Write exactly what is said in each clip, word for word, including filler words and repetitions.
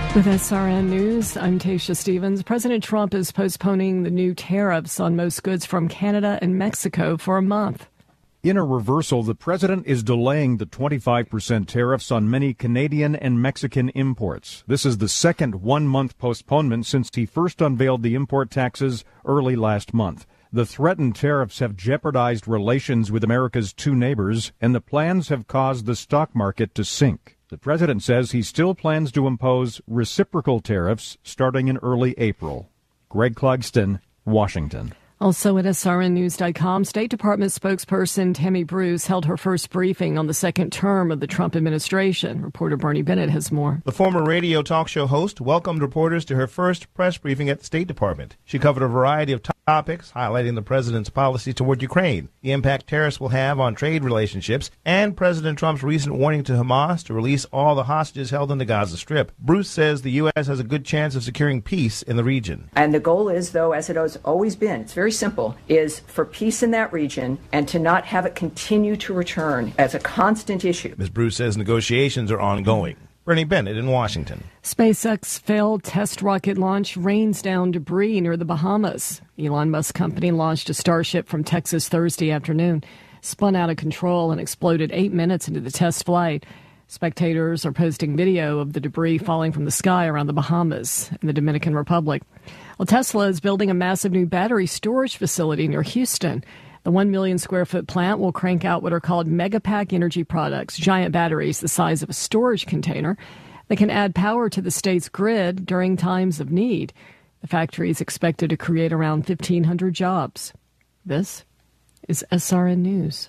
With S R N News, I'm Tasha Stevens. President Trump is postponing the new tariffs on most goods from Canada and Mexico for a month. In a reversal, the president is delaying the twenty-five percent tariffs on many Canadian and Mexican imports. This is the second one-month postponement since he first unveiled the import taxes early last month. The threatened tariffs have jeopardized relations with America's two neighbors, and the plans have caused the stock market to sink. The president says he still plans to impose reciprocal tariffs starting in early April. Greg Clugston, Washington. Also at S R N news dot com, State Department spokesperson Tammy Bruce held her first briefing on the second term of the Trump administration. Reporter Bernie Bennett has more. The former radio talk show host welcomed reporters to her first press briefing at the State Department. She covered a variety of topics, highlighting the president's policy toward Ukraine, the impact tariffs will have on trade relationships, and President Trump's recent warning to Hamas to release all the hostages held in the Gaza Strip. Bruce says the U S has a good chance of securing peace in the region. And the goal is, though, as it has always been, it's very simple, is for peace in that region and to not have it continue to return as a constant issue. Miz Bruce says negotiations are ongoing. Bernie Bennett in Washington. SpaceX failed test rocket launch rains down debris near the Bahamas. Elon Musk's company launched a Starship from Texas Thursday afternoon, spun out of control and exploded eight minutes into the test flight. Spectators are posting video of the debris falling from the sky around the Bahamas and the Dominican Republic. Well, Tesla is building a massive new battery storage facility near Houston. The one million square foot plant will crank out what are called Megapack energy products, giant batteries the size of a storage container that can add power to the state's grid during times of need. The factory is expected to create around fifteen hundred jobs. This is S R N News.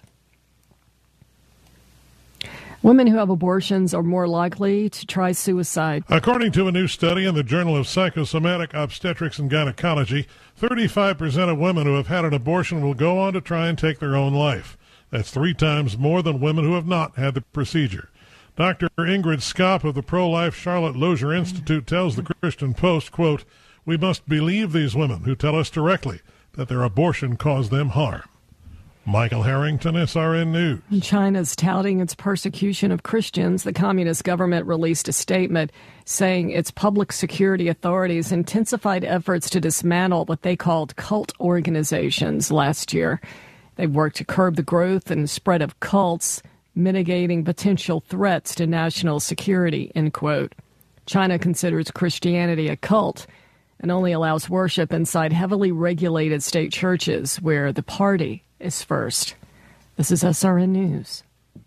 Women who have abortions are more likely to try suicide. According to a new study in the Journal of Psychosomatic Obstetrics and Gynecology, thirty-five percent of women who have had an abortion will go on to try and take their own life. That's three times more than women who have not had the procedure. Doctor Ingrid Skopp of the pro-life Charlotte Lozier Institute tells the Christian Post, quote, "We must believe these women who tell us directly that their abortion caused them harm." Michael Harrington, S R N News. China's touting its persecution of Christians. The communist government released a statement saying its public security authorities intensified efforts to dismantle what they called cult organizations last year. They've worked to curb the growth and spread of cults, mitigating potential threats to national security, end quote. China considers Christianity a cult and only allows worship inside heavily regulated state churches where the party is first. This is S R N News.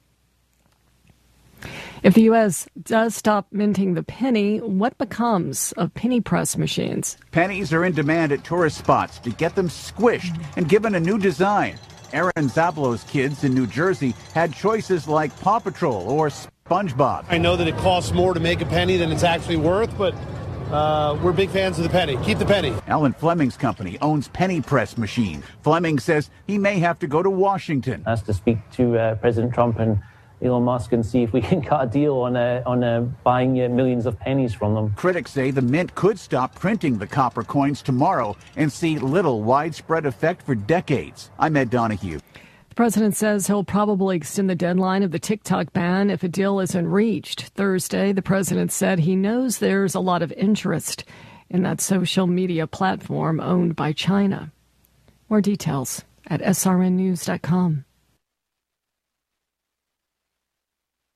If the U S does stop minting the penny, what becomes of penny press machines? Pennies are in demand at tourist spots to get them squished and given a new design. Aaron Zablow's kids in New Jersey had choices like Paw Patrol or SpongeBob. I know that it costs more to make a penny than it's actually worth, but Uh, we're big fans of the penny. Keep the penny. Alan Fleming's company owns Penny Press Machine. Fleming says he may have to go to Washington. Has to speak to uh, President Trump and Elon Musk and see if we can cut a deal on uh, on uh, buying uh, millions of pennies from them. Critics say the mint could stop printing the copper coins tomorrow and see little widespread effect for decades. I'm Ed Donahue. The president says he'll probably extend the deadline of the TikTok ban if a deal isn't reached. Thursday, the president said he knows there's a lot of interest in that social media platform owned by China. More details at S R N news dot com.